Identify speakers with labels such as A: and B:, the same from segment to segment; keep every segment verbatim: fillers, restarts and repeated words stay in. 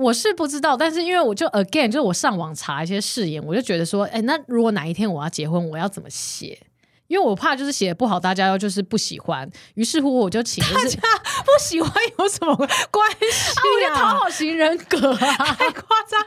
A: 我是不知道，但是因为我就 again 就是我上网查一些誓言，我就觉得说，哎，那如果哪一天我要结婚，我要怎么写？因为我怕就是写不好，大家又就是不喜欢，于是乎我就请、就是、
B: 大家不喜欢有什么关系啊？
A: 啊我就讨好型人格啊，
B: 太夸张。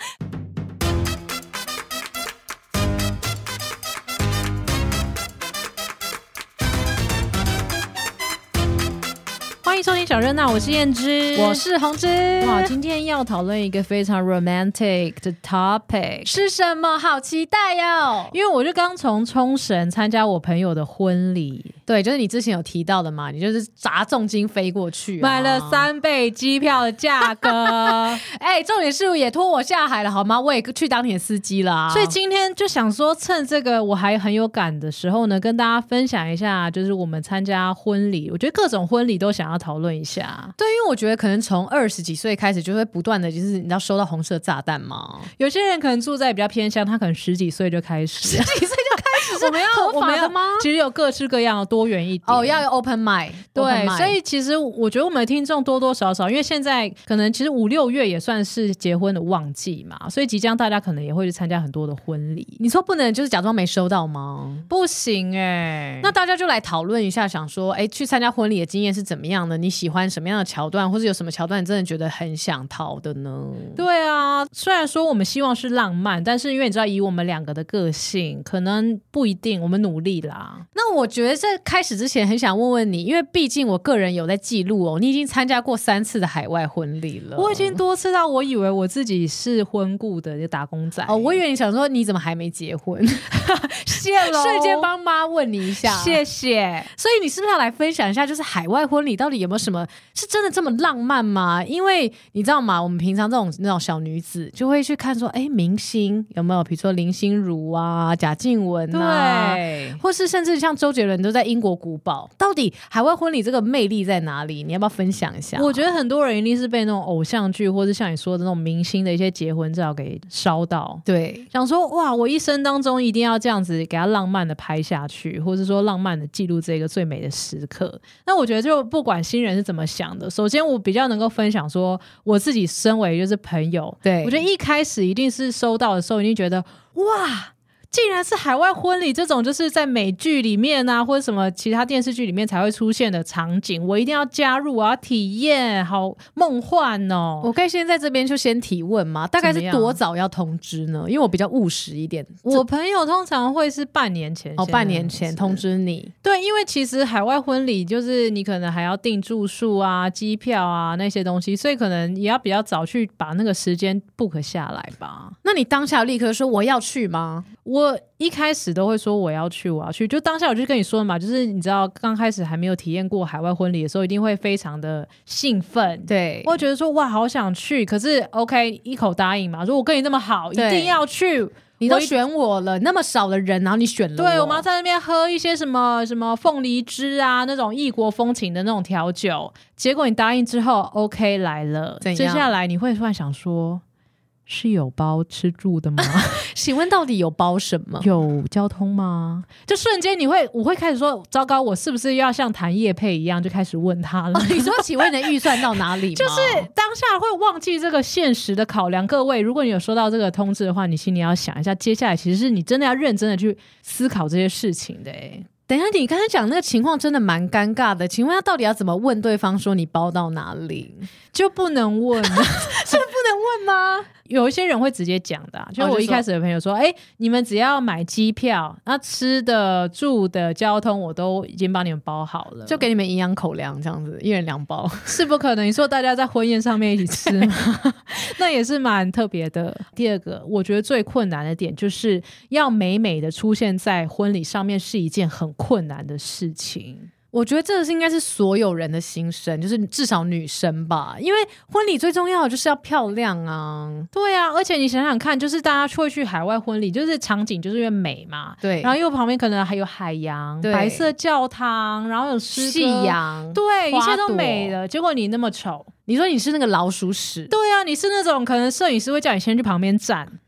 B: 欢迎收听小热闹，我是燕之，
A: 我是红之。
B: 哇，今天要讨论一个非常 romantic 的 topic
A: 是什么？好期待哟！
B: 因为我就刚从冲绳参加我朋友的婚礼，
A: 对，就是你之前有提到的嘛，你就是砸重金飞过去、啊，
B: 买了三倍机票的价格。
A: 哎、欸，重点是也拖我下海了好吗？我也去当你的司机了、啊，
B: 所以今天就想说，趁这个我还很有感的时候呢，跟大家分享一下，就是我们参加婚礼，我觉得各种婚礼都想要讨论一下。
A: 对，因为我觉得可能从二十几岁开始就会不断的就是你知道收到红色炸弹嘛，
B: 有些人可能住在比较偏乡，他可能十几岁就开始，
A: 十几岁就开始是
B: 我们要
A: 合法的吗？
B: 其实有各式各样的多元一点
A: 哦，要有 open mind，
B: 对
A: open mind，
B: 所以其实我觉得我们的听众多多少少，因为现在可能其实五六月也算是结婚的旺季嘛，所以即将大家可能也会去参加很多的婚礼。
A: 你说不能就是假装没收到吗？
B: 不行哎、欸，
A: 那大家就来讨论一下，想说，哎，去参加婚礼的经验是怎么样的？你喜欢什么样的桥段，或是有什么桥段你真的觉得很想逃的呢？
B: 对啊，虽然说我们希望是浪漫，但是因为你知道，以我们两个的个性，可能不一定。我们努力啦。
A: 那我觉得在开始之前，很想问问你，因为毕竟我个人有在记录哦，你已经参加过三次的海外婚礼了。
B: 我已经多次到我以为我自己是婚顾的打工仔
A: 哦，我以为你想说你怎么还没结婚？
B: 谢喽，
A: 瞬间帮妈问你一下，
B: 谢谢。
A: 所以你是不是要来分享一下，就是海外婚礼到底有没有什么是真的这么浪漫吗？因为你知道吗，我们平常这种那种小女子就会去看说，哎，明星有没有，比如说林心如啊、贾静雯啊，对，或是甚至像周杰伦都在英国古堡，到底海外婚礼这个魅力在哪里？你要不要分享一下？
B: 我觉得很多人一定是被那种偶像剧，或是像你说的那种明星的一些结婚照给烧到，
A: 对，
B: 想说哇，我一生当中一定要这样子给他浪漫的拍下去，或是说浪漫的记录这个最美的时刻。那我觉得就不管新人是怎么想的，首先我比较能够分享说我自己身为就是朋友，
A: 对，
B: 我觉得一开始一定是收到的时候一定觉得哇，竟然是海外婚礼这种就是在美剧里面啊或者什么其他电视剧里面才会出现的场景，我一定要加入，我要体验，好梦幻哦。
A: 我可以先在这边就先提问吗？大概是多早要通知呢？因为我比较务实一点，
B: 我朋友通常会是半年前
A: 哦，半年前通知你。
B: 对，因为其实海外婚礼就是你可能还要订住宿啊、机票啊那些东西，所以可能也要比较早去把那个时间 book 下来吧。
A: 那你当下立刻说我要去吗？
B: 我一开始都会说我要去我要去，就当下我就跟你说嘛，就是你知道刚开始还没有体验过海外婚礼的时候一定会非常的兴奋，
A: 对，
B: 我会觉得说哇好想去，可是 OK 一口答应嘛，说我跟你那么好一定要去，
A: 你都选我了，那么少的人然后你选了我，
B: 对，我们要在那边喝一些什么什么凤梨汁啊那种异国风情的那种调酒，结果你答应之后 OK 来了，接下来你会突然想说是有包吃住的吗？
A: 请问到底有包什么？
B: 有交通吗？就瞬间你会我会开始说糟糕，我是不是要像谈业配一样就开始问他了、
A: 哦、你说请问你的预算到哪里吗？
B: 就是当下会忘记这个现实的考量。各位如果你有收到这个通知的话，你心里要想一下，接下来其实是你真的要认真的去思考这些事情的耶。
A: 等一下，你刚才讲那个情况真的蛮尴尬的，请问他到底要怎么问对方说你包到哪里？
B: 就不能问是不能
A: 问吗？
B: 有一些人会直接讲的、啊、就我一开始的朋友说哎、欸，你们只要买机票，那吃的住的交通我都已经帮你们包好了，
A: 就给你们营养口粮这样子，一人两包。
B: 是不可能，你说大家在婚宴上面一起吃吗？那也是蛮特别的。第二个我觉得最困难的点就是要美美的出现在婚礼上面是一件很困难的事情。
A: 我觉得这个是应该是所有人的心声，就是至少女生吧，因为婚礼最重要的就是要漂亮啊。
B: 对啊，而且你想想看，就是大家会去海外婚礼，就是场景就是因为美嘛，
A: 对，
B: 然后又旁边可能还有海洋、白色教堂，然后有诗歌、
A: 夕阳，
B: 对，一切都美了。结果你那么丑，
A: 你说你是那个老鼠屎，
B: 对啊，你是那种可能摄影师会叫你先去旁边站，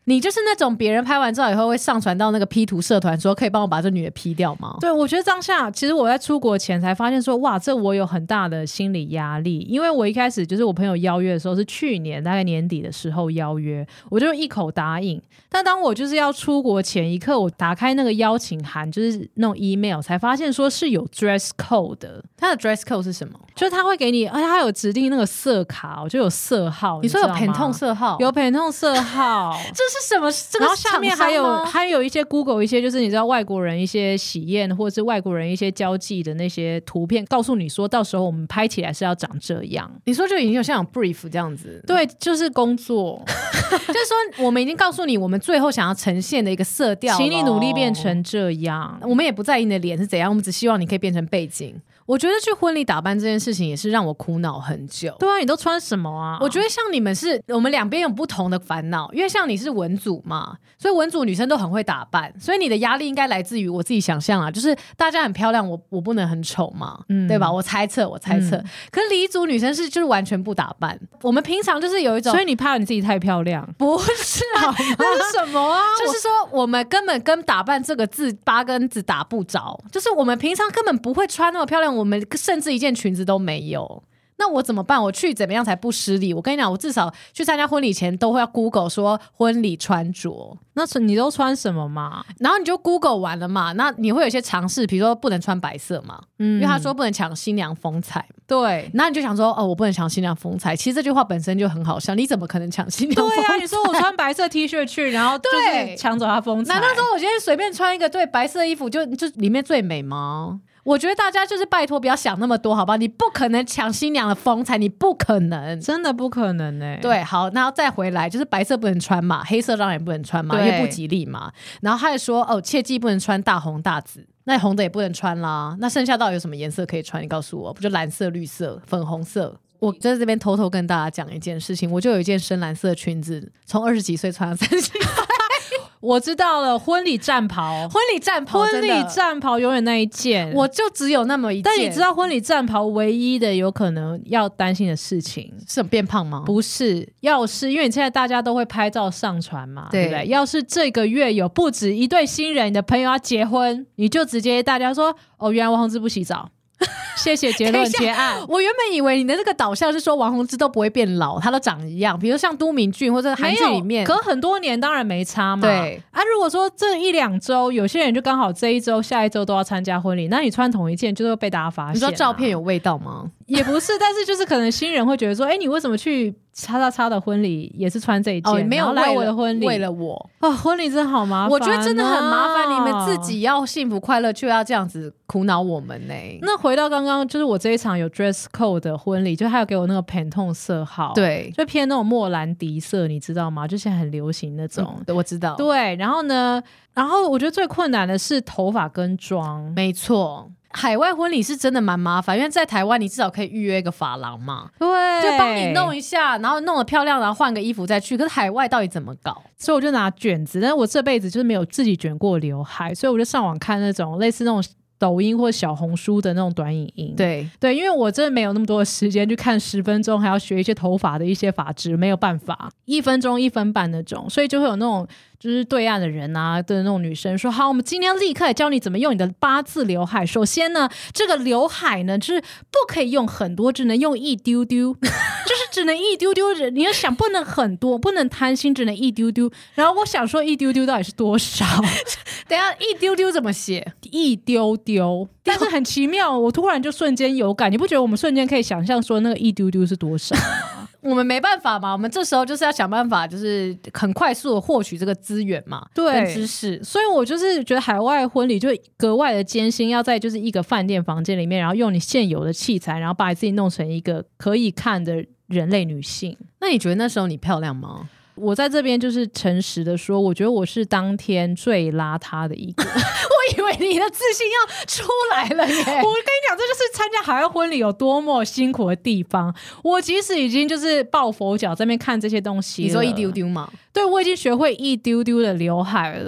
A: 你就是那种别人拍完照以后会上传到那个 P 图社团说可以帮我把这女的 P 掉吗？
B: 对，我觉得当下其实我在出国前才发现说，哇，这我有很大的心理压力，因为我一开始就是我朋友邀约的时候是去年大概年底的时候邀约，我就一口答应。但当我就是要出国前一刻，我打开那个邀请函，就是那种 email， 才发现说是有 dress code 的。
A: 它的 dress code 是什么？
B: 就是他会给你，而且他有指定那个色卡，就有色号。
A: 你说有
B: 偏
A: Pantone色号？
B: 有Pantone色号。
A: 这是什么？这个
B: 然后下面还有还有一些 Google 一些，就是你知道外国人一些喜宴或者是外国人一些交际的那些图片，告诉你说到时候我们拍起来是要长这样。
A: 你说就已经有像有 brief 这样子？
B: 对，就是工作，
A: 就是说我们已经告诉你我们最后想要呈现的一个色调，
B: 请你努力变成这样。
A: 我们也不在意你的脸是怎样，我们只希望你可以变成背景。我觉得去婚礼打扮这件事情也是让我苦恼很久。
B: 对啊，你都穿什么啊？
A: 我觉得像你们是我们两边有不同的烦恼，因为像你是文组嘛，所以文组女生都很会打扮，所以你的压力应该来自于我自己想象啊，就是大家很漂亮，我我不能很丑嘛，嗯、对吧？我猜测，我猜测。嗯、可是理组女生是就是完全不打扮，我们平常就是有一种，
B: 所以你怕你自己太漂亮？
A: 不是啊，
B: 那是什么啊？
A: 就是说我们根本跟打扮这个字八竿子打不着，就是我们平常根本不会穿那么漂亮，我们甚至一件裙子都没有。那我怎么办？我去怎么样才不失礼？我跟你讲，我至少去参加婚礼前都会要 Google 说婚礼穿着。
B: 那你都穿什么嘛？
A: 然后你就 Google 完了嘛，那你会有一些尝试，比如说不能穿白色嘛，嗯，因为他说不能抢新娘风采。
B: 对，
A: 那你就想说，哦，我不能抢新娘风采。其实这句话本身就很好笑，你怎么可能抢新娘风采？
B: 对啊，你说我穿白色 T 恤去，然后就是抢走她风采。
A: 难道说我今天随便穿一个对白色衣服就就里面最美吗？我觉得大家就是拜托不要想那么多好吧，你不可能抢新娘的风采，你不可能，
B: 真的不可能欸。
A: 对，好，那再回来就是白色不能穿嘛，黑色当然也不能穿嘛，因为不吉利嘛。然后他还说哦，切记不能穿大红大紫，那红的也不能穿啦。那剩下到底有什么颜色可以穿？你告诉我，不就蓝色、绿色、粉红色？我在这边偷偷跟大家讲一件事情，我就有一件深蓝色裙子，从二十几岁穿到三十岁。
B: 我知道了，婚礼战袍，
A: 婚礼战袍，
B: 婚礼战袍永远那一件，
A: 我就只有那么一件。
B: 但你知道婚礼战袍唯一的有可能要担心的事情
A: 是变胖吗？
B: 不是，要是因为你现在大家都会拍照上传嘛， 对, 对不对？要是这个月有不止一对新人，你的朋友要结婚，你就直接大家说哦，原来王宏志不洗澡。谢谢结论结案。
A: 我原本以为你的这个导向是说王宏志都不会变老，他都长一样，比如像都敏俊或者韩剧里面，
B: 隔很多年当然没差嘛。
A: 对
B: 啊，如果说这一两周有些人就刚好这一周下一周都要参加婚礼，那你穿同一件就会被大家发现、啊。
A: 你说照片有味道吗？
B: 也不是，但是就是可能新人会觉得说，哎、欸，你为什么去叉叉叉的婚礼也是穿这一件？
A: 哦，没有
B: 来我的婚礼，
A: 为了我
B: 啊、哦，婚礼真好麻烦、啊。
A: 我觉得真的很麻烦，你们自己要幸福快乐，就要这样子苦恼我们呢、欸。
B: 那回到刚刚，就是我这一场有 dress code 的婚礼，就还有给我那个 Pantone 色号，
A: 对，
B: 就偏那种莫兰迪色，你知道吗？就现在很流行那种，
A: 嗯、我知道。
B: 对，然后呢，然后我觉得最困难的是头发跟妆，
A: 没错。海外婚礼是真的蛮麻烦，因为在台湾你至少可以预约一个发廊嘛，
B: 对，
A: 就帮你弄一下，然后弄得漂亮，然后换个衣服再去。可是海外到底怎么搞？
B: 所以我就拿卷子，但是我这辈子就是没有自己卷过刘海，所以我就上网看那种类似那种抖音或小红书的那种短影音。
A: 对
B: 对，因为我真的没有那么多的时间去看十分钟，还要学一些头发的一些发质，没有办法，一分钟一分半那种，所以就会有那种就是对岸的人啊的那种女生说，好，我们今天立刻来教你怎么用你的八字刘海。首先呢，这个刘海呢就是不可以用很多，只能用一丢丢，就是只能一丢丢。你要想不能很多，不能贪心，只能一丢丢。然后我想说一丢丢到底是多少？
A: 等一下一丢丢怎么写？
B: 一丢丢。但是很奇妙，我突然就瞬间有感，你不觉得我们瞬间可以想象说那个一丢丢是多少吗？
A: 我们没办法嘛，我们这时候就是要想办法，就是很快速的获取这个资源嘛，
B: 对，
A: 跟知识。
B: 所以我就是觉得海外婚礼就格外的艰辛，要在就是一个饭店房间里面，然后用你现有的器材，然后把你自己弄成一个可以看的人类女性。
A: 那你觉得那时候你漂亮吗？
B: 我在这边就是诚实的说，我觉得我是当天最邋遢的一个。
A: 我以为你的自信要出来了耶！我跟
B: 你讲，这就是参加海外婚礼有多么辛苦的地方。我即使已经就是抱佛脚在那边看这些东西了，
A: 你说一丢丢吗？
B: 对，我已经学会一丢丢的刘海了。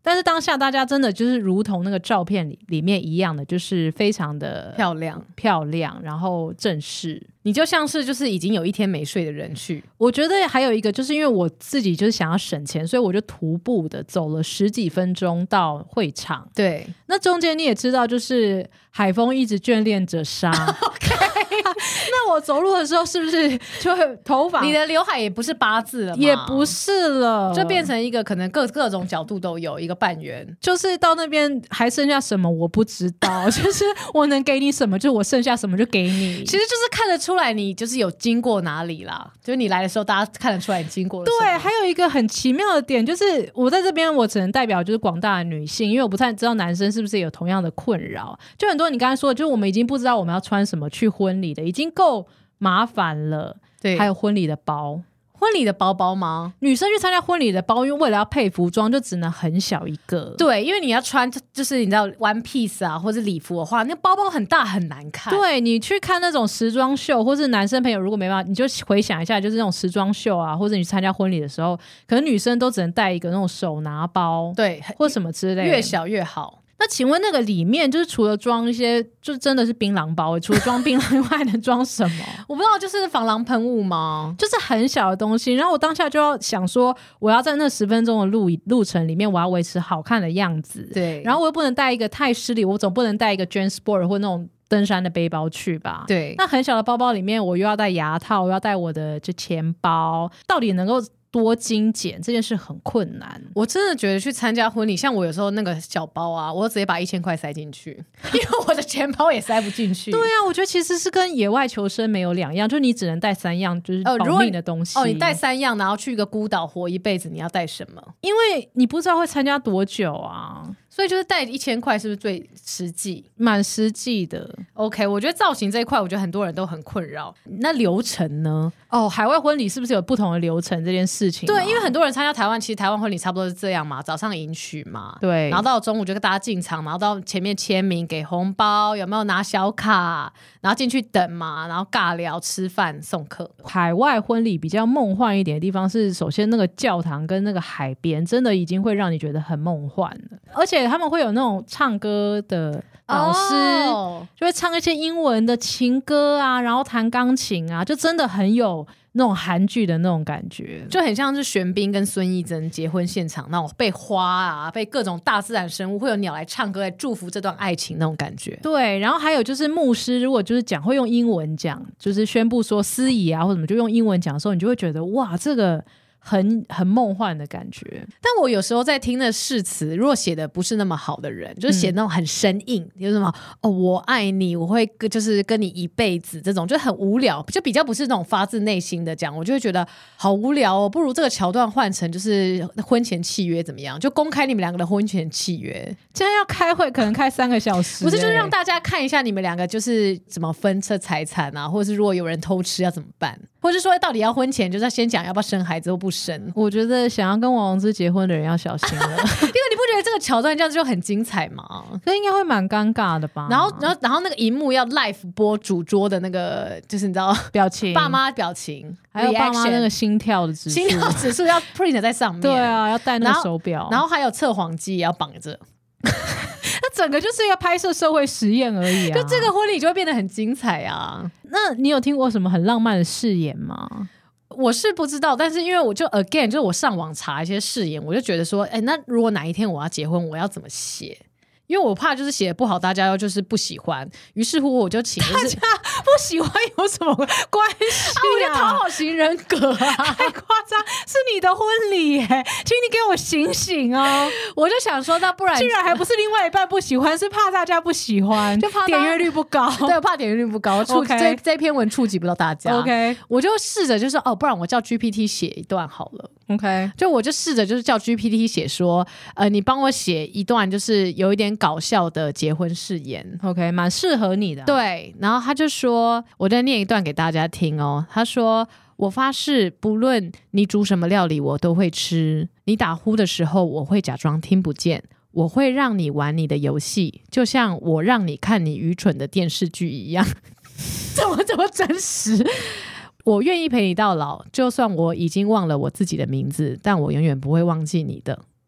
B: 但是当下大家真的就是如同那个照片里里面一样的，就是非常的
A: 漂亮
B: 漂亮，然后正式。
A: 你就像是就是已经有一天没睡的人去。
B: 我觉得还有一个就是因为我自己就是想要省钱，所以我就徒步的走了十几分钟到会场。
A: 对，
B: 那中间你也知道就是海风一直眷恋着沙OK 那我走路的时候是不是就会头发
A: 你的刘海也不是八字了吗？
B: 也不是了，
A: 就变成一个可能各各种角度都有一个半圆，
B: 就是到那边还剩下什么我不知道就是我能给你什么，就我剩下什么就给你。
A: 其实就是看得出来你就是有经过哪里啦，就是你来的时候大家看得出来你经过了什么。
B: 对，还有一个很奇妙的点就是我在这边我只能代表就是广大的女性，因为我不太知道男生是不是有同样的困扰。就很多你刚才说的，就是我们已经不知道我们要穿什么去婚礼的，已经够麻烦了。
A: 对，
B: 还有婚礼的包，
A: 婚礼的包包吗？
B: 女生去参加婚礼的包，因为为了要配服装就只能很小一个。
A: 对，因为你要穿就是你知道 one piece 啊或者礼服的话，那包包很大很难看。
B: 对，你去看那种时装秀，或是男生朋友如果没办法，你就回想一下，就是那种时装秀啊，或者你去参加婚礼的时候，可能女生都只能带一个那种手拿包，
A: 对，
B: 或什么之类的，
A: 越小越好。
B: 那请问那个里面就是除了装一些就真的是槟榔包，除了装槟榔以外还能装什么？
A: 我不知道，就是防狼喷雾吗？
B: 就是很小的东西。然后我当下就要想说，我要在那十分钟的路路程里面，我要维持好看的样子。
A: 对，
B: 然后我又不能带一个太失礼，我总不能带一个 Jane Sport 或那种登山的背包去吧。
A: 对，
B: 那很小的包包里面，我又要带牙套，我要带我的就钱包，到底能够多精简这件事很困难。
A: 我真的觉得去参加婚礼，像我有时候那个小包啊，我直接把一千块塞进去，因为我的钱包也塞不进去。
B: 对啊，我觉得其实是跟野外求生没有两样，就你只能带三样就是保命的东西。
A: 哦，你带三样，然后去一个孤岛活一辈子，你要带什么？
B: 因为你不知道会参加多久啊。
A: 所以就是带一千块是不是最实际？
B: 蛮实际的。
A: OK， 我觉得造型这一块我觉得很多人都很困扰。那流程呢？
B: 哦，海外婚礼是不是有不同的流程这件事情？
A: 对，因为很多人参加台湾，其实台湾婚礼差不多是这样嘛，早上迎娶嘛，
B: 对，
A: 然后到中午就跟大家进场，然后到前面签名给红包，有没有拿小卡，然后进去等嘛，然后尬聊吃饭送客。
B: 海外婚礼比较梦幻一点的地方是，首先那个教堂跟那个海边真的已经会让你觉得很梦幻了，而且他们会有那种唱歌的老师、oh. 就会唱一些英文的情歌啊，然后弹钢琴啊，就真的很有那种韩剧的那种感觉，
A: 就很像是玄彬跟孙艺珍结婚现场那种被花啊，被各种大自然生物，会有鸟来唱歌来祝福这段爱情那种感觉。
B: 对，然后还有就是牧师如果就是讲会用英文讲，就是宣布说司仪啊或什么就用英文讲的时候，你就会觉得哇，这个很很梦幻的感觉。
A: 但我有时候在听的誓词，如果写的不是那么好的人，就是写那种很生硬，嗯、就是什么哦我爱你，我会就是跟你一辈子，这种就很无聊，就比较不是那种发自内心的讲，我就会觉得好无聊哦。不如这个桥段换成就是婚前契约怎么样？就公开你们两个的婚前契约，
B: 这样要开会可能开三个小时、欸，
A: 不是就是让大家看一下你们两个就是怎么分这财产啊，或者是如果有人偷吃要怎么办？或者说到底要婚前就是要先讲要不要生孩子或不生。
B: 我觉得想要跟王王之结婚的人要小心了因为
A: 你不觉得这个桥段这样就很精彩吗？
B: 可应该会蛮尴尬的吧。
A: 然后然后然后那个荧幕要 live 播主桌的那个就是你知道
B: 表情，
A: 爸妈表情，
B: 还有爸妈那个心跳的指数，
A: 心跳指数要 print 在上面
B: 对啊，要戴那个手表，
A: 然后还有测谎机也要绑着
B: 那整个就是要拍摄社会实验而已啊，
A: 就这个婚礼就会变得很精彩啊。
B: 那你有听过什么很浪漫的誓言吗？
A: 我是不知道，但是因为我就 again 就是我上网查一些誓言，我就觉得说哎，那如果哪一天我要结婚我要怎么写，因为我怕就是写的不好大家就是不喜欢，于是乎我就请、就是、
B: 大家不喜欢有什么关系 啊, 啊
A: 我就讨好型人格啊
B: 太夸张，是你的婚礼耶，请你给我醒醒哦。
A: 我就想说那不然
B: 竟然还不是另外一半不喜欢，是怕大家不喜欢，
A: 就怕
B: 点阅率不高
A: 对，怕点阅率不高触、okay. 这, 这篇文触及不到大家
B: OK，
A: 我就试着就是哦，不然我叫 G P T 写一段好了
B: OK，
A: 就我就试着就是叫 G P T 写说呃，你帮我写一段就是有一点搞笑的结婚誓言
B: OK， 蛮适合你的、啊、
A: 对，然后他就说我再念一段给大家听哦。他说我发誓不论你煮什么料理我都会吃，你打呼的时候我会假装听不见，我会让你玩你的游戏，就像我让你看你愚蠢的电视剧一样怎么这么真实我愿意陪你到老，就算我已经忘了我自己的名字，但我永远不会忘记你的。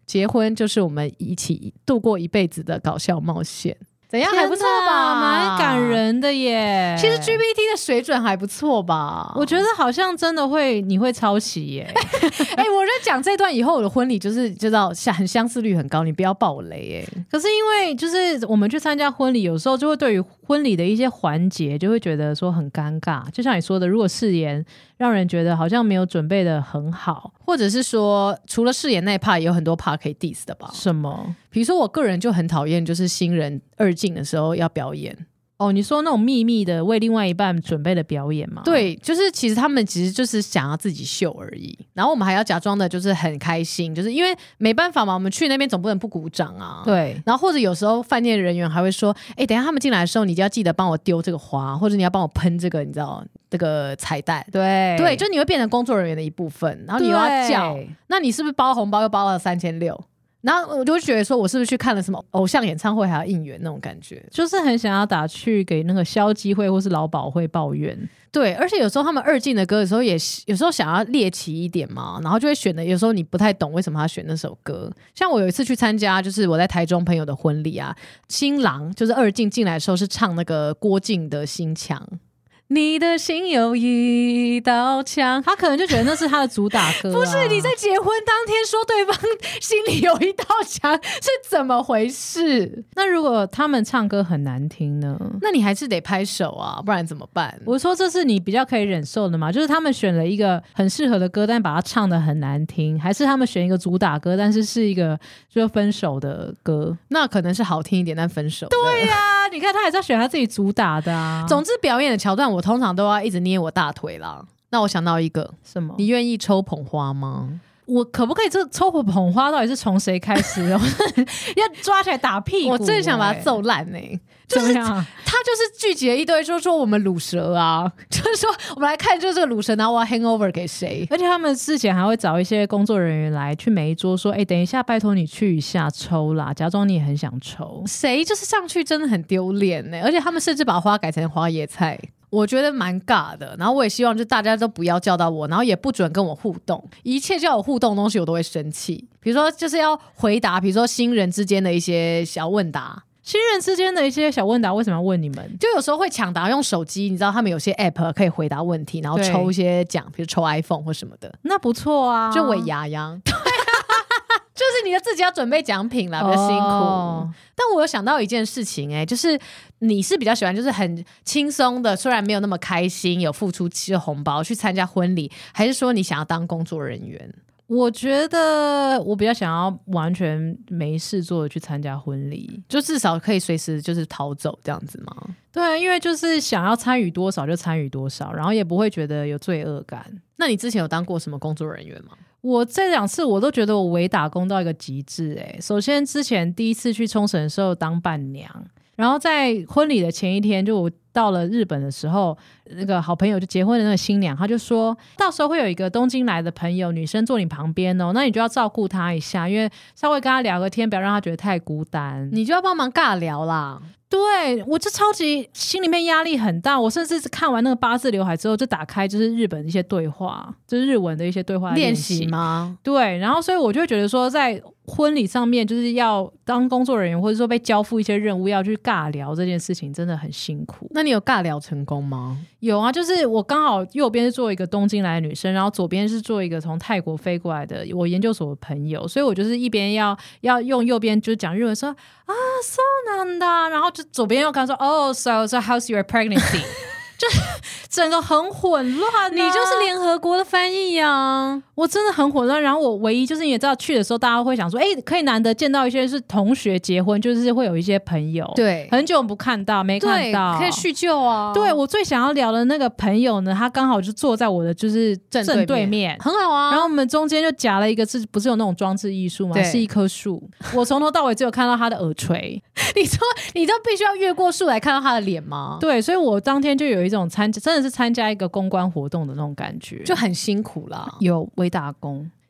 A: 结婚就是我们一起度过一辈子的搞笑冒险。怎样，还不错吧？
B: 蛮感人的耶。
A: 其实 G P T 的水准还不错吧？
B: 我觉得好像真的会，你会抄袭耶。
A: 哎、欸，我在讲这段以后，我的婚礼就是知道很相似率很高，你不要爆我雷耶。
B: 可是因为就是我们去参加婚礼，有时候就会对于婚礼的一些环节就会觉得说很尴尬，就像你说的，如果誓言让人觉得好像没有准备的很好，
A: 或者是说除了誓言那一 part 也有很多 part 可以 diss 的吧？
B: 什么？
A: 比如说我个人就很讨厌就是新人二进的时候要表演。
B: 哦，你说那种秘密的为另外一半准备的表演吗？
A: 对，就是其实他们其实就是想要自己秀而已，然后我们还要假装的就是很开心，就是因为没办法嘛，我们去那边总不能不鼓掌啊。
B: 对，
A: 然后或者有时候饭店人员还会说，哎，等一下他们进来的时候，你就要记得帮我丢这个花，或者你要帮我喷这个，你知道这个彩蛋。
B: 对
A: 对，就你会变成工作人员的一部分，然后你又要叫，那你是不是包红包又包了三千六？然后我就会觉得说，我是不是去看了什么偶像演唱会还要应援那种感觉，
B: 就是很想要打去给那个消基会或是劳保会抱怨。
A: 对，而且有时候他们二进的歌的时候也有时候想要猎奇一点嘛，然后就会选的有时候你不太懂为什么他选那首歌。像我有一次去参加就是我在台中朋友的婚礼啊，新郎就是二进进来的时候是唱那个郭靖的心墙，你的心有一道墙，
B: 他可能就觉得那是他的主打歌、啊、
A: 不是，你在结婚当天说对方心里有一道墙是怎么回事？
B: 那如果他们唱歌很难听呢？
A: 那你还是得拍手啊，不然怎么办？
B: 我说这是你比较可以忍受的嘛，就是他们选了一个很适合的歌，但把它唱得很难听，还是他们选一个主打歌但是是一个就是分手的歌？
A: 那可能是好听一点但分手的。
B: 对啊，你看他还是要选他自己主打的啊。
A: 总之表演的桥段我通常都要一直捏我大腿啦。那我想到一个，
B: 什么？
A: 你愿意抽捧花吗？
B: 我可不可以这抽捧花到底是从谁开始的？要抓起来打屁股、欸、
A: 我真的想把它揍烂欸。就是他就是聚集了一堆说说我们卤蛇啊，就是说我们来看就是这个卤蛇，然后我要 hangover 给谁？
B: 而且他们事前还会找一些工作人员来去每一桌说，哎、欸，等一下拜托你去一下抽啦，假装你也很想抽。
A: 谁就是上去真的很丢脸欸，而且他们甚至把花改成花椰菜，我觉得蛮尬的。然后我也希望就大家都不要叫到我，然后也不准跟我互动，一切叫我互动的东西我都会生气。比如说就是要回答比如说新人之间的一些小问答，
B: 新人之间的一些小问答为什么要问你们？
A: 就有时候会抢答用手机，你知道他们有些 app 可以回答问题，然后抽一些奖，比如抽 iPhone 或什么的。
B: 那不错啊，
A: 就尾牙呀。对啊，就是你的自己要准备奖品啦，比较辛苦。哦、但我有想到一件事情、欸，哎，就是你是比较喜欢就是很轻松的，虽然没有那么开心，有付出吃红包去参加婚礼，还是说你想要当工作人员？
B: 我觉得我比较想要完全没事做的去参加婚礼，
A: 就至少可以随时就是逃走这样子吗？
B: 对，因为就是想要参与多少就参与多少，然后也不会觉得有罪恶感。
A: 那你之前有当过什么工作人员吗？
B: 我这两次我都觉得我伪打工到一个极致、欸、首先之前第一次去冲绳的时候当伴娘，然后在婚礼的前一天，就我到了日本的时候，那个好朋友就结婚的那个新娘，她就说到时候会有一个东京来的朋友女生坐你旁边哦，那你就要照顾她一下，因为稍微跟她聊个天，不要让她觉得太孤单，
A: 你就要帮忙尬聊啦。
B: 对，我就超级心里面压力很大，我甚至是看完那个八字刘海之后就打开就是日本的一些对话，就是日文的一些对话练习
A: 吗？
B: 对，然后所以我就会觉得说在婚礼上面就是要当工作人员，或者说被交付一些任务要去尬聊这件事情真的很辛苦。
A: 那你有尬聊成功吗？
B: 有啊，就是我刚好右边是做一个东京来的女生，然后左边是做一个从泰国飞过来的我研究所的朋友，所以我就是一边要要用右边就是讲日文说啊 so 难的，然后就左边又跟他说 oh so so how's your pregnancy 就是整个很混乱、啊、
A: 你就是联合国的翻译呀、啊！
B: 我真的很混乱。然后我唯一就是你也知道去的时候大家会想说哎、欸，可以难得见到一些是同学结婚，就是会有一些朋友，对，很久不看到没看到，
A: 可以叙旧啊。
B: 对，我最想要聊的那个朋友呢，他刚好就坐在我的就是正对 面, 对面
A: 很好啊。
B: 然后我们中间就夹了一个是不是有那种装置艺术吗？是一棵树，我从头到尾只有看到他的耳垂
A: 你说你都必须要越过树来看到他的脸吗？
B: 对，所以我当天就有一种参真的是参加一个公关活动的那种感觉，
A: 就很辛苦啦。
B: 有微打工，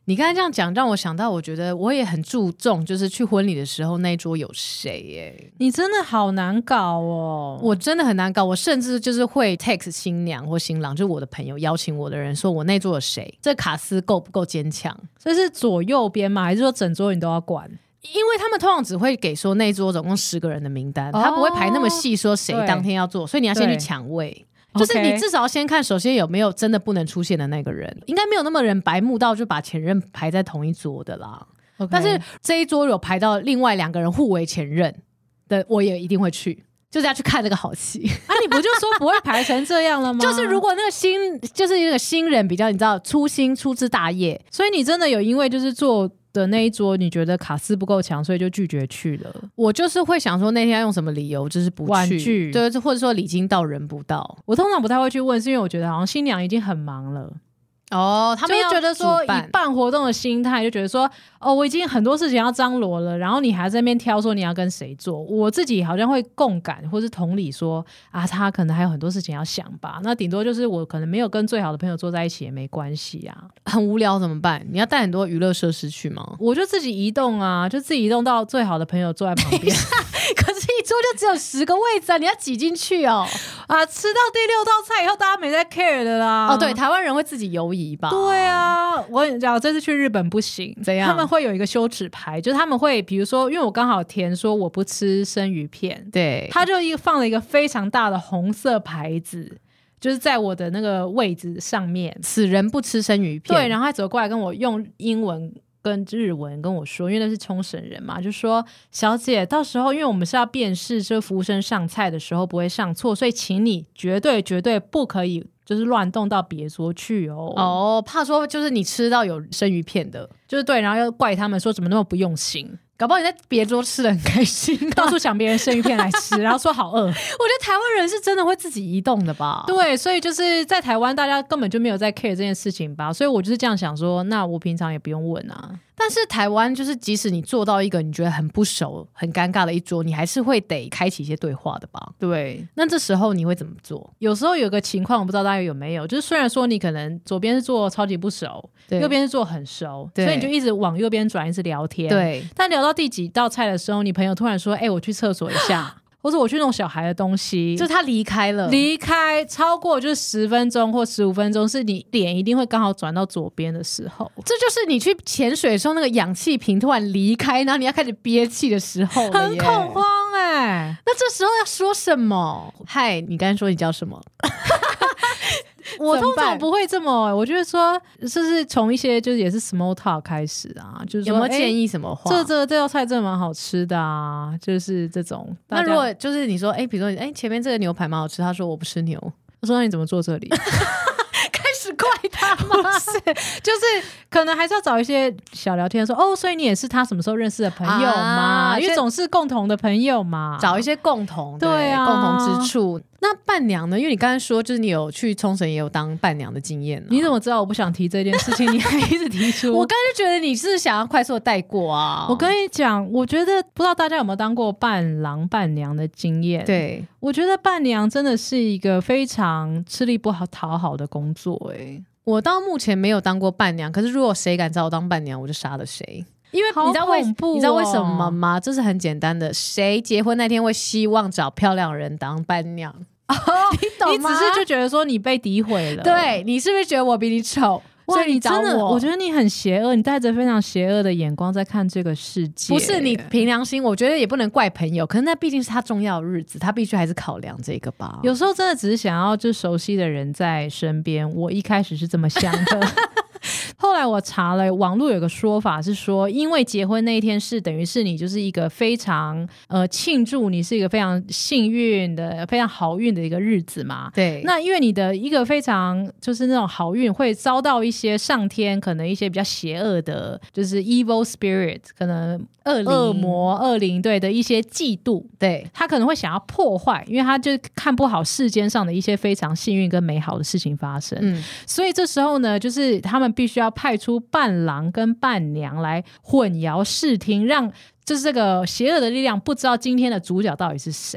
A: 你刚才这样讲让我想到，我觉得我也很注重就是去婚礼的时候那一桌有谁耶。
B: 你真的好难搞哦，
A: 我真的很难搞，我甚至就是会 text 新娘或新郎，就是我的朋友邀请我的人说我那桌有谁，这卡司够不够坚强。
B: 所以是左右边吗？还是说整桌你都要管？
A: 因为他们通常只会给说那一桌总共十个人的名单、哦、他不会排那么细说谁当天要做，所以你要先去抢位，就是你至少要先看首先有没有真的不能出现的那个人，应该没有那么人白目到就把前任排在同一桌的啦、okay. 但是这一桌有排到另外两个人互为前任的，我也一定会去，就是要去看这个好戏
B: 啊！你不就说不会排成这样了吗？
A: 就是如果那个新就是那个新人比较你知道粗心粗枝大叶，
B: 所以你真的有因为就是做的那一桌你觉得卡司不够强所以就拒绝去了？
A: 我就是会想说那天要用什么理由就是不去，
B: 婉拒，
A: 对，或者说礼金到人不到。
B: 我通常不太会去问，是因为我觉得好像新娘已经很忙了
A: 哦，他们
B: 就觉得说以办活动的心态就觉得说哦，我已经很多事情要张罗了，然后你还在那边挑说你要跟谁做。我自己好像会共感或是同理说啊，他可能还有很多事情要想吧，那顶多就是我可能没有跟最好的朋友坐在一起也没关系啊。
A: 很无聊怎么办？你要带很多娱乐设施去吗？
B: 我就自己移动啊，就自己移动到最好的朋友坐在旁边
A: 可是一桌就只有十个位置啊，你要挤进去哦。
B: 啊，吃到第六道菜以后大家没在 care 的啦。
A: 哦对，台湾人会自己游移吧。
B: 对啊，我跟你讲这次去日本不行。
A: 怎样？
B: 他们会有一个羞耻牌，就是他们会比如说因为我刚好填说我不吃生鱼片，
A: 对，
B: 他就一个放了一个非常大的红色牌子，就是在我的那个位置上面，
A: 此人不吃生鱼片。
B: 对，然后他走过来跟我用英文跟日文跟我说，因为那是冲绳人嘛，就说小姐到时候因为我们是要辨识这服务生上菜的时候不会上错，所以请你绝对绝对不可以就是乱动到别桌去哦。
A: 哦，怕说就是你吃到有生鱼片的，
B: 就是对，然后又怪他们说怎么那么不用心，
A: 搞不好你在别桌吃的很开心、啊，
B: 到处抢别人生鱼片来吃然后说好饿。我觉
A: 得台湾人是真的会自己移动的吧。
B: 对，所以就是在台湾大家根本就没有在 care 这件事情吧，所以我就是这样想说那我平常也不用问啊。
A: 但是台湾就是即使你坐到一个你觉得很不熟很尴尬的一桌，你还是会得开启一些对话的吧。
B: 对，
A: 那这时候你会怎么做？
B: 有时候有个情况我不知道大家有没有，就是虽然说你可能左边是坐超级不熟，右边是坐很熟，所以你就一直往右边转一直聊天，
A: 对，
B: 但聊到第几道菜的时候你朋友突然说哎、欸，我去厕所一下或者我去弄小孩的东西，
A: 就他离开了，
B: 离开超过就是十分钟或十五分钟，是你脸一定会刚好转到左边的时候，
A: 这就是你去潜水的时候那个氧气瓶突然离开，然后你要开始憋气的时候了耶，
B: 很恐慌哎、欸。
A: 那这时候要说什么？嗨，你刚才说你叫什么？
B: 我通常不会这么、欸，我觉得说就是从一些就是也是 small talk 开始啊，就是说
A: 有没有建议什么话？
B: 欸、这这这道菜真的蛮好吃的啊，就是这种。
A: 那如果就是你说，哎、欸，比如说，哎、欸，前面这个牛排蛮好吃，他说我不吃牛，
B: 我说那你怎么坐这里？
A: 开始怪他吗？
B: 是，就是可能还是要找一些小聊天说，哦，所以你也是他什么时候认识的朋友嘛？啊、因为总是共同的朋友嘛，
A: 找一些共同的
B: 对啊
A: 共同之处。那伴娘呢？因为你刚才说就是你有去冲绳也有当伴娘的经验、啊、
B: 你怎么知道我不想提这件事情你还一直提出？
A: 我刚才就觉得你是想要快速的带过啊。
B: 我跟你讲，我觉得不知道大家有没有当过伴郎伴娘的经验。
A: 对，
B: 我觉得伴娘真的是一个非常吃力不讨好的工作、欸、
A: 我到目前没有当过伴娘，可是如果谁敢找我当伴娘我就杀了谁。因为你知道为、哦、你知道为什么吗？这是很简单的，谁结婚那天会希望找漂亮人当伴娘？哦、你懂吗？
B: 你只是就觉得说你被诋毁了，
A: 对，你是不是觉得我比你丑，所以你找我？
B: 我觉得你很邪恶，你带着非常邪恶的眼光在看这个世界。
A: 不是，你凭良心，我觉得也不能怪朋友，可是那毕竟是他重要的日子，他必须还是考量这个吧。
B: 有时候真的只是想要就熟悉的人在身边，我一开始是这么想的后来我查了网络有个说法是说，因为结婚那一天是等于是你就是一个非常呃庆祝你是一个非常幸运的非常好运的一个日子嘛。
A: 对，
B: 那因为你的一个非常就是那种好运会遭到一些上天可能一些比较邪恶的就是 evil spirit 可能恶恶魔恶灵对的一些嫉妒，对，他可能会想要破坏，因为他就看不好世间上的一些非常幸运跟美好的事情发生、嗯、所以这时候呢就是他们必须要派出伴郎跟伴娘来混淆视听，让就是这个邪恶的力量不知道今天的主角到底是谁。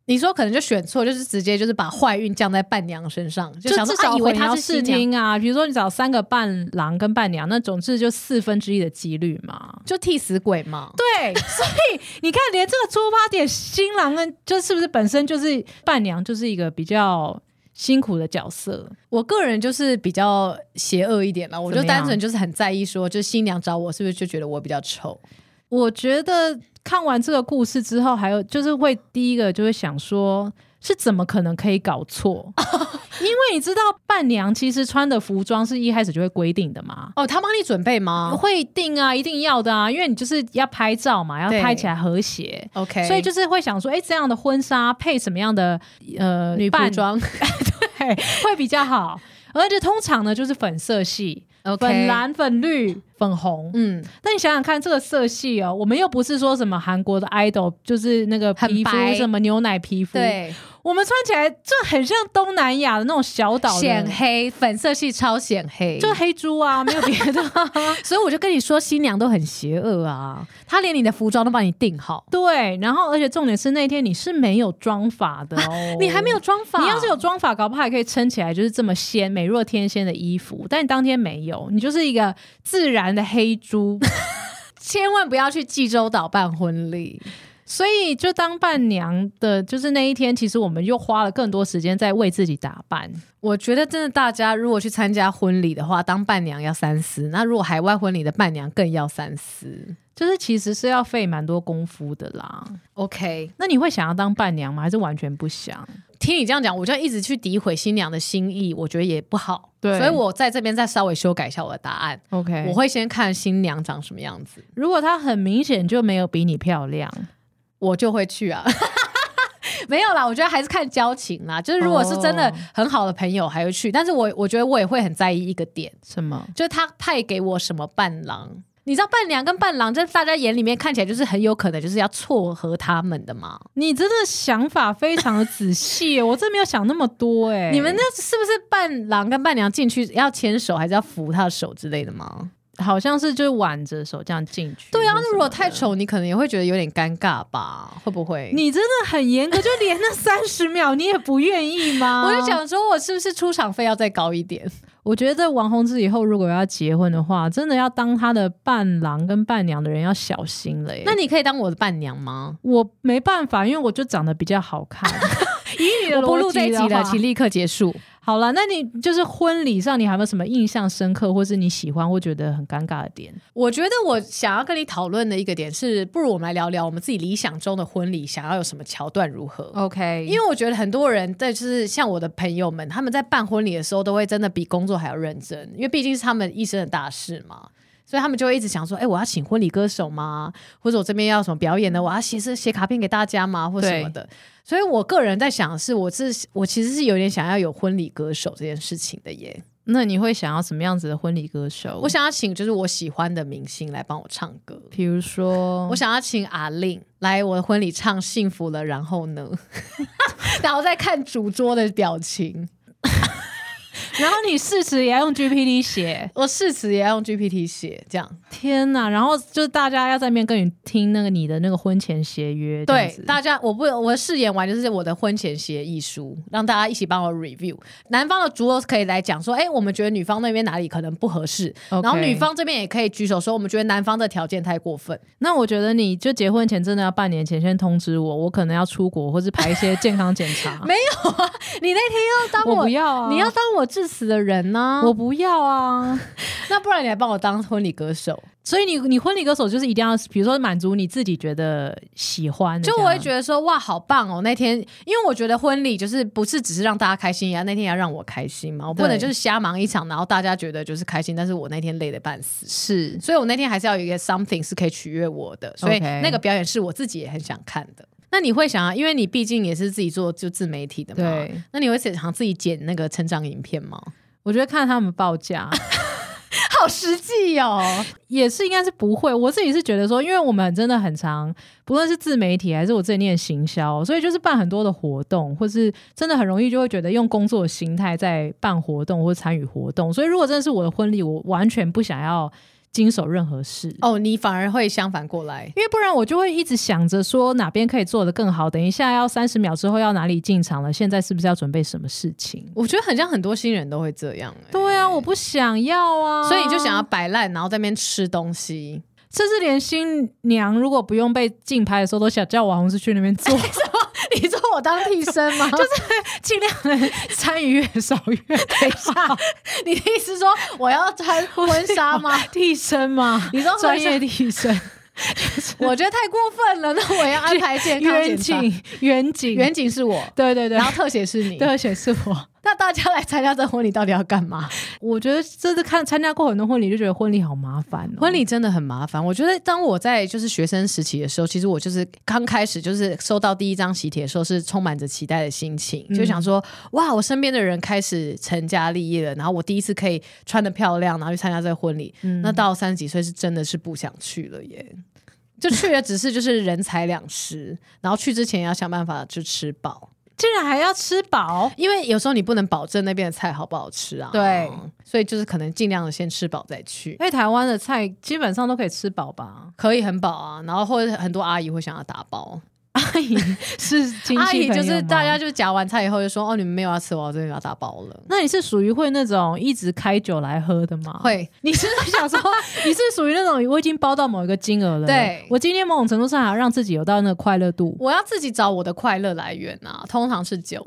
A: 你说可能就选错，就是直接就是把坏运降在伴娘身上，就想说
B: 至少
A: 啊以为他是
B: 试听啊，比如说你找三个伴郎跟伴娘，那总之就四分之一的几率嘛，
A: 就替死鬼嘛。
B: 对，所以你看，连这个出发点，新郎跟就是不是本身就是伴娘，就是一个比较辛苦的角色。
A: 我个人就是比较邪恶一点啦，我就单纯就是很在意说，就新娘找我是不是就觉得我比较丑。
B: 我觉得看完这个故事之后，还有就是会第一个就会想说，是怎么可能可以搞错？因为你知道伴娘其实穿的服装是一开始就会规定的嘛。
A: 哦，他帮你准备吗？
B: 会定啊，一定要的啊，因为你就是要拍照嘛，要拍起来和谐。OK， 所以就是会想说，哎，这样的婚纱配什么样的呃
A: 女仆装，
B: 对，会比较好。而且通常呢，就是粉色系。Okay. 粉蓝、粉绿、粉红，嗯，但你想想看，这个色系哦，我们又不是说什么韩国的 idol， 就是那个皮肤什么牛奶皮肤，对，我们穿起来就很像东南亚的那种小岛的
A: 显黑，粉色系超显黑，
B: 就黑猪啊，没有别的、啊。
A: 所以我就跟你说，新娘都很邪恶啊，她连你的服装都帮你定好，
B: 对，然后而且重点是那天你是没有妆发的哦，
A: 你还没有妆发，
B: 你要是有妆发，搞不好还可以撑起来，就是这么鲜美若天仙的衣服，但你当天没有。你就是一个自然的黑猪
A: 千万不要去济州岛办婚礼。
B: 所以就当伴娘的就是那一天，其实我们又花了更多时间在为自己打扮。
A: 我觉得真的大家如果去参加婚礼的话，当伴娘要三思，那如果海外婚礼的伴娘更要三思，
B: 就是其实是要费蛮多功夫的啦。
A: OK，
B: 那你会想要当伴娘吗？还是完全不想？
A: 听你这样讲，我就一直去诋毁新娘的心意，我觉得也不好。对，所以我在这边再稍微修改一下我的答案。 OK， 我会先看新娘长什么样子，
B: 如果她很明显就没有比你漂亮，
A: 我就会去啊。没有啦，我觉得还是看交情啦，就是如果是真的很好的朋友还会去，但是我我觉得我也会很在意一个点。
B: 什么？
A: 就是他派给我什么伴郎，你知道伴娘跟伴郎在大家眼里面看起来就是很有可能就是要撮合他们的嘛。
B: 你真的想法非常的仔细我真没有想那么多哎、欸。
A: 你们那是不是伴郎跟伴娘进去要牵手还是要扶他的手之类的吗？
B: 好像是就是挽着手这样进去。
A: 对啊，那如果太丑你可能也会觉得有点尴尬吧，会不会？
B: 你真的很严格，就连那三十秒你也不愿意吗？
A: 我就想说我是不是出场费要再高一点。
B: 我觉得王宏志以后如果要结婚的话，真的要当他的伴郎跟伴娘的人要小心了耶。
A: 那你可以当我的伴娘吗？
B: 我没办法，因为我就长得比较好看。以你的逻辑的话，
A: 我不录这一集了，请立刻结束。
B: 好了，那你就是婚礼上你还有没有什么印象深刻或是你喜欢或觉得很尴尬的点？
A: 我觉得我想要跟你讨论的一个点是，不如我们来聊聊我们自己理想中的婚礼想要有什么桥段如何。
B: OK，
A: 因为我觉得很多人在就是像我的朋友们，他们在办婚礼的时候都会真的比工作还要认真，因为毕竟是他们一生的大事嘛，所以他们就会一直想说，哎、欸，我要请婚礼歌手吗？或者我这边要什么表演呢？我要写写卡片给大家吗？或什么的。所以我个人在想的是，我是我其实是有点想要有婚礼歌手这件事情的耶。
B: 那你会想要什么样子的婚礼歌手？
A: 我想要请就是我喜欢的明星来帮我唱歌，
B: 比如说
A: 我想要请阿令来我的婚礼唱幸福了然后呢然后再看主桌的表情
B: 然后你誓词也要用 G P T 写，
A: 我誓词也要用 G P T 写，这样。
B: 天哪！然后就是大家要在那边跟你听那个你的那个婚前协约，
A: 对，大家我不我誓言完就是我的婚前协议书，让大家一起帮我 review。男方的主偶可以来讲说，哎、欸，我们觉得女方那边哪里可能不合适， okay. 然后女方这边也可以举手说，我们觉得男方的条件太过分。
B: 那我觉得你就结婚前真的要半年前先通知我，我可能要出国或是排一些健康检查。
A: 没有啊，你那天要当我，
B: 我不要啊，
A: 你要当我致辞的人呢、啊？
B: 我不要啊。
A: 那不然你来帮我当婚礼歌手。
B: 所以你你婚礼歌手就是一定要比如说满足你自己觉得喜欢的，
A: 就我会觉得说哇好棒哦，那天因为我觉得婚礼就是不是只是让大家开心，也要那天也要让我开心嘛，我不能就是瞎忙一场然后大家觉得就是开心，但是我那天累得半死。是，所以我那天还是要有一个 something 是可以取悦我的，所以那个表演是我自己也很想看的。那你会想啊，因为你毕竟也是自己做就自媒体的嘛，对，那你会想自己剪那个成长影片吗？
B: 我觉得看他们报价
A: 好实际哦，
B: 也是应该是不会。我自己是觉得说，因为我们真的很常，不论是自媒体还是我自己念行销，所以就是办很多的活动，或是真的很容易就会觉得用工作的心态在办活动或参与活动。所以如果真的是我的婚礼，我完全不想要经手任何事。
A: 哦，你反而会相反过来，
B: 因为不然我就会一直想着说哪边可以做得更好，等一下要三十秒之后要哪里进场了，现在是不是要准备什么事情？
A: 我觉得很像很多新人都会这样、欸、
B: 对啊，我不想要啊，
A: 所以你就想要摆烂，然后在那边吃东西，
B: 甚至连新娘如果不用被竞拍的时候都想叫我同事去那边做。
A: 你说我当替身吗？
B: 就是尽量的参与越少越
A: 等一下，你的意思说我要穿婚纱吗？
B: 替身吗？
A: 你说
B: 专业替身？
A: 我觉得太过分了，那我也要安排健康检查。
B: 远景，远景，
A: 远景是我，
B: 对对对，
A: 然后特写是你，
B: 特写是我。
A: 那大家来参加这婚礼到底要干嘛？
B: 我觉得这次看参加过很多婚礼，就觉得婚礼好麻烦、哦。
A: 婚礼真的很麻烦。我觉得当我在就是学生时期的时候，其实我就是刚开始就是收到第一张喜帖的时候，是充满着期待的心情，嗯、就想说哇，我身边的人开始成家立业了，然后我第一次可以穿得漂亮，然后去参加这个婚礼。嗯、那到三十几岁是真的是不想去了耶。就去了只是就是人财两失，然后去之前要想办法就吃饱，
B: 竟然还要吃饱，
A: 因为有时候你不能保证那边的菜好不好吃啊。
B: 对，
A: 所以就是可能尽量的先吃饱再去。
B: 因为台湾的菜基本上都可以吃饱吧，
A: 可以很饱啊，然后或者很多阿姨会想要打包。
B: 阿姨是亲戚朋友吗？
A: 阿姨就是大家就夹完菜以后就说哦，你们没有要吃，我这边要打包了。
B: 那你是属于会那种一直开酒来喝的吗？
A: 会。
B: 你是想说你是属于那种我已经包到某一个金额了，
A: 对，
B: 我今天某种程度上还要让自己有到那个快乐度，
A: 我要自己找我的快乐来源啊，通常是酒。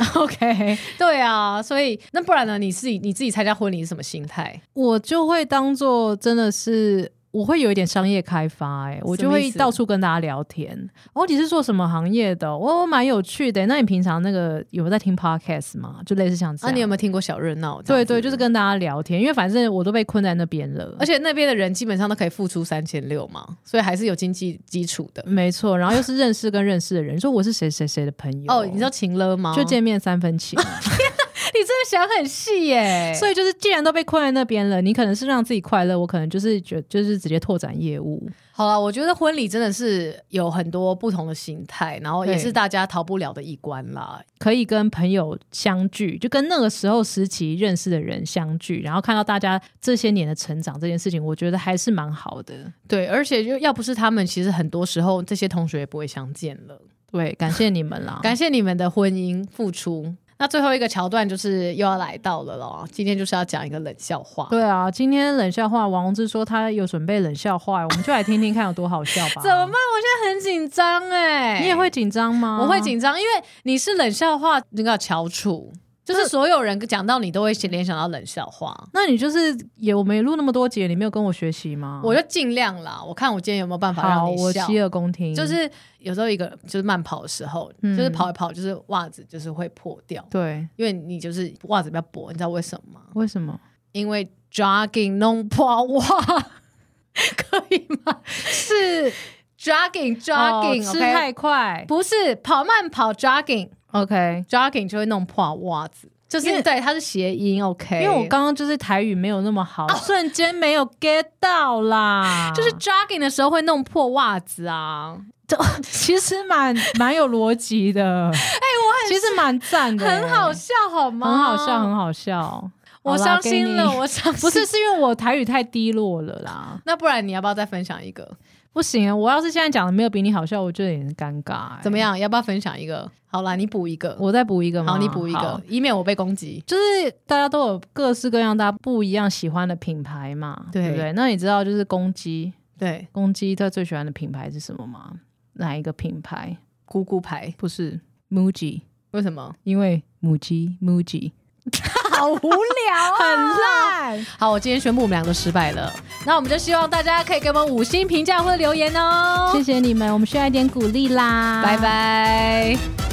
B: OK，
A: 对啊，所以那不然呢？你自己你自己参加婚礼是什么心态？
B: 我就会当做真的是。我会有一点商业开发、欸，我就会到处跟大家聊天。哦，你是做什么行业的？我、哦、蛮有趣的。那你平常那个有没有在听 podcast 吗？就类似像这样。
A: 啊，你有没有听过小热闹？
B: 对对，就是跟大家聊天，因为反正我都被困在那边了，
A: 而且那边的人基本上都可以付出三千六嘛，所以还是有经济基础的。
B: 没错，然后又是认识跟认识的人，说我是谁谁谁的朋友。
A: 哦，你知道情了吗？
B: 就见面三分情。
A: 你真的想很细耶，
B: 所以就是既然都被困在那边了，你可能是让自己快乐，我可能就是觉就是直接拓展业务。
A: 好啦，我觉得婚礼真的是有很多不同的形态，然后也是大家逃不了的一关啦。
B: 可以跟朋友相聚，就跟那个时候时期认识的人相聚，然后看到大家这些年的成长，这件事情我觉得还是蛮好的。
A: 对，而且就要不是他们，其实很多时候这些同学也不会相见了。
B: 对，感谢你们啦，
A: 感谢你们的婚姻付出。那最后一个桥段就是又要来到了咯，今天就是要讲一个冷笑话。
B: 对啊，今天冷笑话，王宏志说他有准备冷笑话，我们就来听听看有多好笑吧。
A: 怎么办？我现在很紧张哎。
B: 你也会紧张吗？
A: 我会紧张，因为你是冷笑话那个翘楚，就是所有人讲到你都会联想到冷笑话。
B: 那你就是也我们也录那么多集，你没有跟我学习吗？
A: 我就尽量啦，我看我今天有没有办法让你笑。
B: 好，我洗耳恭听。
A: 就是有时候一个就是慢跑的时候、嗯、就是跑一跑就是袜子就是会破掉。
B: 对，
A: 因为你就是袜子比较薄，你知道为什么吗？
B: 为什么？
A: 因为 jogging 弄破袜可以吗？是 jogging jogging、
B: 哦、吃太快，
A: 不是跑慢跑 jogging
B: OK
A: jogging 就会弄破袜子，就是对它是谐音 OK。
B: 因为我刚刚就是台语没有那么好、哦、瞬间没有 get 到啦，
A: 就是 jogging 的时候会弄破袜子啊，
B: 其实蛮蛮有逻辑的。哎、欸，我很其实蛮赞的、欸，
A: 很好笑好吗？
B: 很好笑，很好笑。
A: 我伤心了，我伤心。
B: 不是，是因为我台语太低落了啦。
A: 那不然你要不要再分享一个？
B: 不行啊，我要是现在讲的没有比你好笑，我觉得有点尴尬、欸。
A: 怎么样？要不要分享一个？好啦，你补一个，
B: 我再补一个吗？
A: 好，你补一个，以免我被攻击。
B: 就是大家都有各式各样大家不一样喜欢的品牌嘛， 对, 对不对？那你知道就是公鸡，
A: 对，
B: 公鸡他最喜欢的品牌是什么吗？哪一个品牌？
A: 咕咕牌？
B: 不是 Muji。
A: 为什么？
B: 因为母鸡 Muji
A: 好无聊啊，
B: 很烂。
A: 好，我今天宣布我们两个失败了，那我们就希望大家可以给我们五星评价或者留言哦，
B: 谢谢你们，我们需要一点鼓励啦，
A: 拜拜。